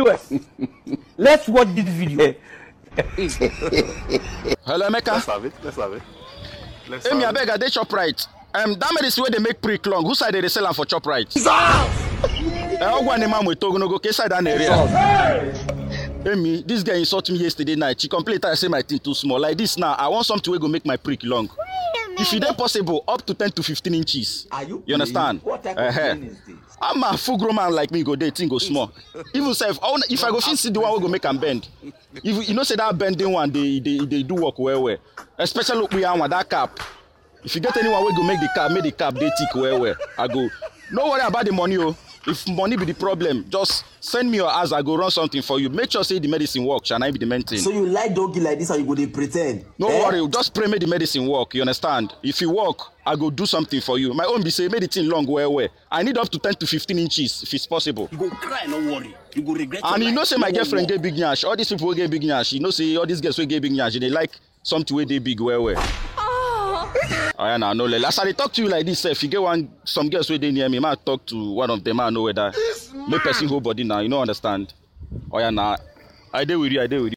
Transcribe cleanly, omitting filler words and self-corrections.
Viewers, let's watch this video. Hello, Emeka. Let's have it. Hey, me abeg, I dey chop right. That medicine wey dey make prick long, who side they sell am for chop right? Ogwa ne man we talk no go ke side that area. Hey, me, this guy insult me yesterday night. She complained I say my thing too small. Like this now, I want something wey go make my prick long. If it is possible, up to 10 to 15 inches. Are you understand? What type of thing is this? I'm a full grown man like me, go there, thing go small. Even say if I go see the one we go make and bend. If you know say that bending one, they do work well. Especially look we have that cap. If you get anyone we go make the cap they tick well. I go. No worry about the money, oh. If money be the problem, just send me your ass. I go run something for you. Make sure say the medicine work. Shall I be the main thing? So you like doggy like this, or you go dey pretend? No worry, just pray make the medicine work. You understand? If it work, I go do something for you. My own be say make the thing long well. I need up to 10 to 15 inches if it's possible. You go cry, no worry. You go regret. And you know say my girlfriend get big nyash. All these people will get big nyash. You know say all these girls will get big nyash. They like something where they big well. Oh yeah, nah, no. As I talk to you like this, if you get some girls where they near me, I talk to one of them. I know whether make person whole body now. You know understand? Oh yeah, nah. I deal with you.